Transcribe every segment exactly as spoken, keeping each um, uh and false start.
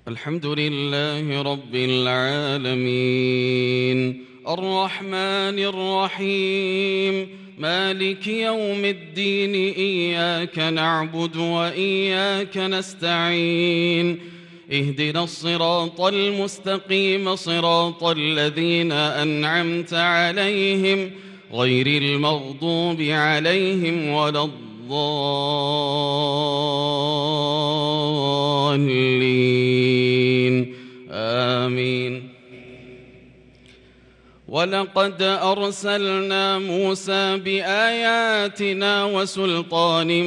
الحمد لله رب العالمين الرحمن الرحيم مالك يوم الدين إياك نعبد وإياك نستعين اهدنا الصراط المستقيم صراط الذين أنعمت عليهم غير المغضوب عليهم ولا الضالين آمين. ولقد أرسلنا موسى بآياتنا وسلطان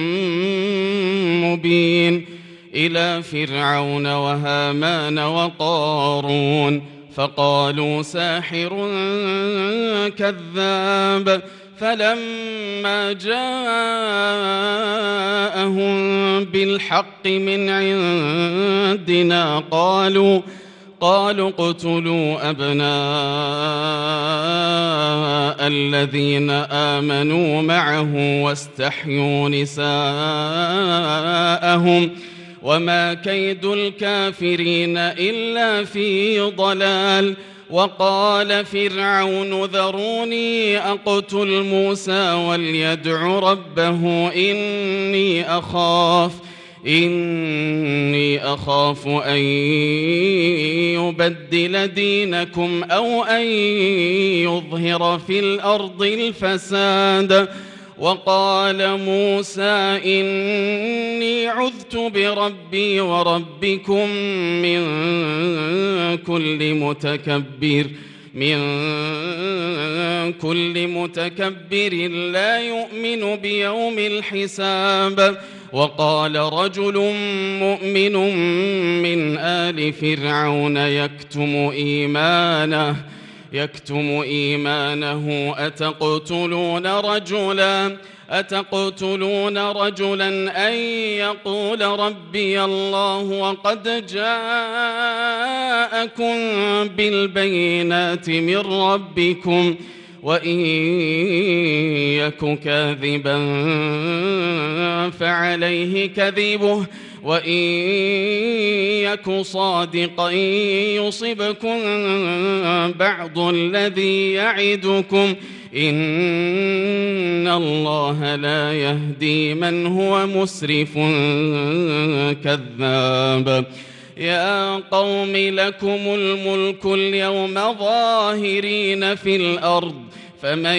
مبين إلى فرعون وهامان وقارون فقالوا ساحر كذاب فلما جاءهم بالحق من عندنا قالوا قالوا اقتلوا أبناء الذين آمنوا معه واستحيوا نساءهم وما كيد الكافرين إلا في ضلال. وقال فرعون ذروني أقتل موسى وليدع ربه إني أخاف إني أخاف أن يبدل دينكم أو أن يظهر في الأرض الفساد. وقال موسى إني عذت بربي وربكم من كل متكبر من كل متكبر لا يؤمن بيوم الحساب. وقال رجل مؤمن من آل فرعون يكتم إيمانه يكتم إيمانه أتقتلون رجلا أتقتلون رجلا أن يقول ربي الله وقد جاءكم بالبينات من ربكم وإن يك كاذبا فعليه كذبه وإن يك صادقا يصبكم بعض الذي يعدكم إن الله لا يهدي من هو مسرف كذاب. يا قوم لكم الملك اليوم ظاهرين في الأرض فمن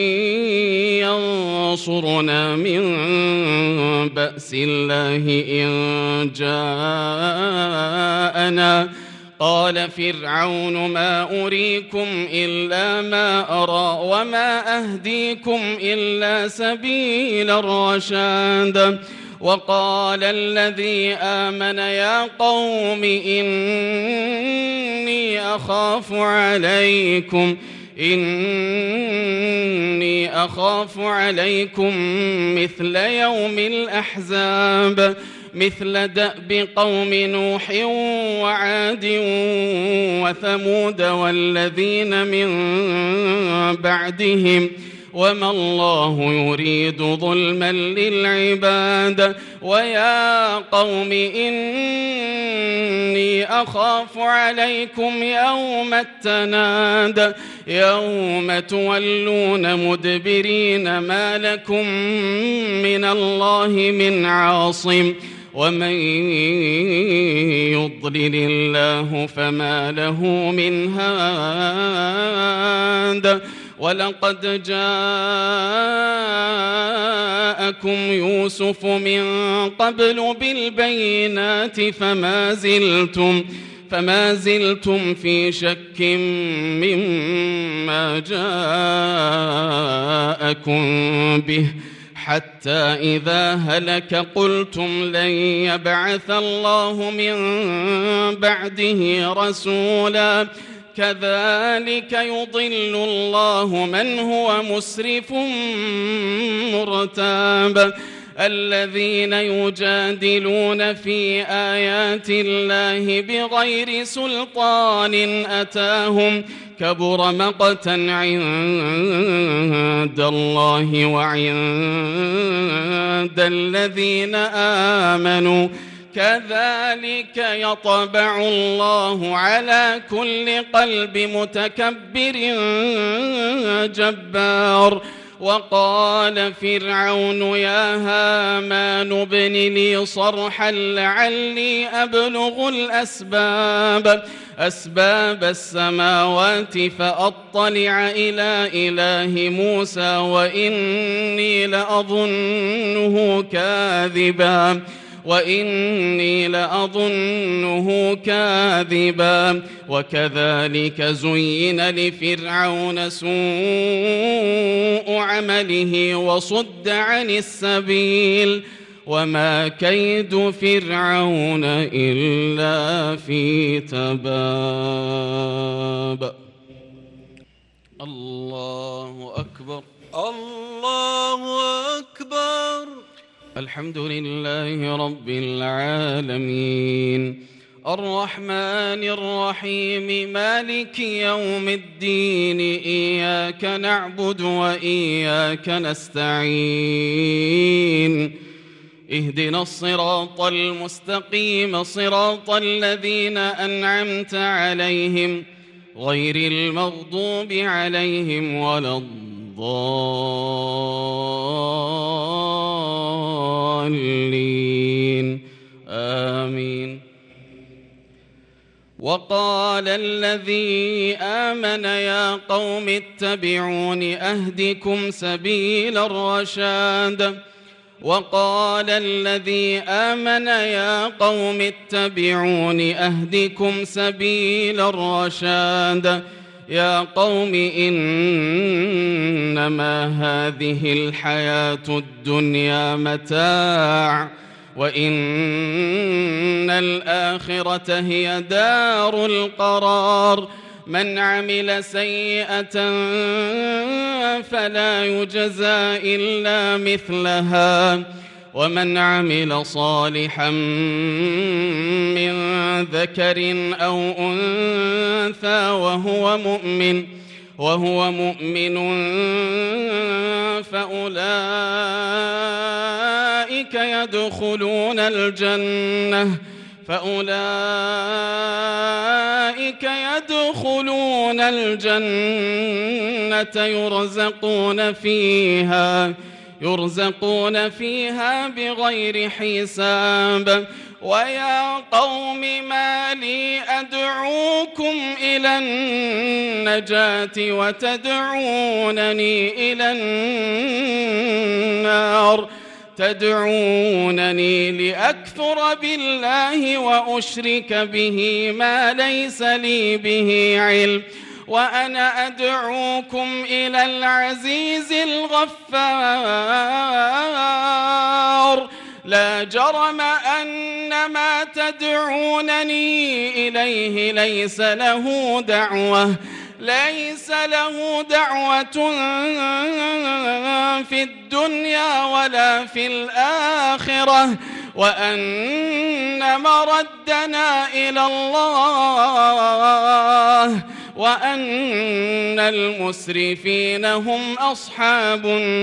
ينصرنا من بأس الله إن جاءنا. قال فرعون ما أريكم إلا ما أرى وما أهديكم إلا سبيل الرشاد. وقال الذي آمن يا قوم إني أخاف عليكم إني أخاف عليكم مثل يوم الأحزاب مثل دأب قوم نوح وعاد وثمود والذين من بعدهم وما الله يريد ظلما للعباد. ويا قوم إني أخاف عليكم يوم التناد يوم تولون مدبرين ما لكم من الله من عاصم ومن يضلل الله فما له من هاد. ولقد جاءكم يوسف من قبل بالبينات فما زلتم فما زلتم في شك مما جاءكم به حتى إذا هلك قلتم لن يبعث الله من بعده رسولا كذلك يضل الله من هو مسرف مرتاب. الذين يجادلون في آيات الله بغير سلطان أتاهم كبر مقتا عند الله وعند الذين آمنوا كذلك يطبع الله على كل قلب متكبر جبار. وقال فرعون يا هامان ابن لي صرحا لعلي أبلغ الأسباب أسباب السماوات فأطلع إلى إله موسى وإني لأظنه كاذبا وإني لأظنه كاذبا. وكذلك زين لفرعون سوء عمله وصد عن السبيل وما كيد فرعون إلا في تباب. الله أكبر الله أكبر. الحمد لله رب العالمين الرحمن الرحيم مالك يوم الدين إياك نعبد وإياك نستعين اهدنا الصراط المستقيم صراط الذين أنعمت عليهم غير المغضوب عليهم ولا الضالين آمين. وقال الذي آمن يا قوم اتبعون أهدكم سبيل الرشاد وقال الذي آمن يا قوم اتبعون أهدكم سبيل الرشاد يا قوم إنما هذه الحياة الدنيا متاع وإن الآخرة هي دار القرار. من عمل سيئة فلا يجزى إلا مثلها ومن عمل صالحا من ذكر أو أنثى وهو مؤمن وهو مؤمن فأولئك يدخلون الجنة فأولئك يدخلون الجنة يرزقون فيها يرزقون فيها بغير حساب. ويا قوم ما لي أدعوكم إلى النجاة وتدعونني إلى النار تدعونني لأكفر بالله وأشرك به ما ليس لي به علم وأنا أدعوكم إلى العزيز الغفار. لا جرم أن ما تدعونني إليه ليس له دعوة ليس له دعوة في الدنيا ولا في الآخرة وأن مردنا إلى الله وأن المسرفين هم أصحاب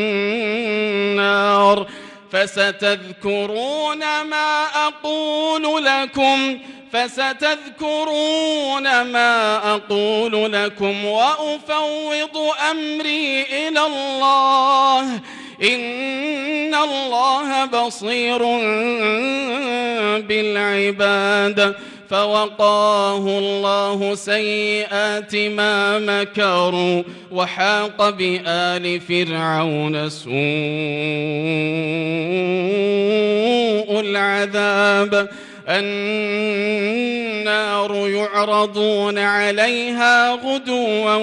النار. فستذكرون ما أقول لكم فستذكرون ما أقول لكم وأفوض أمري إلى الله إن الله بصير بالعباد. فوقاه الله سيئات ما مكروا وحاق بآل فرعون سوء العذاب. النار يعرضون عليها غدوا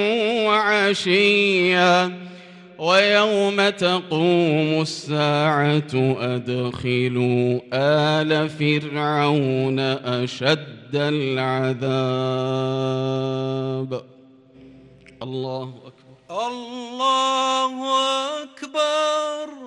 وعشيا ويوم تقوم الساعة أدخلوا آل فرعون أشد العذاب. الله أكبر الله أكبر.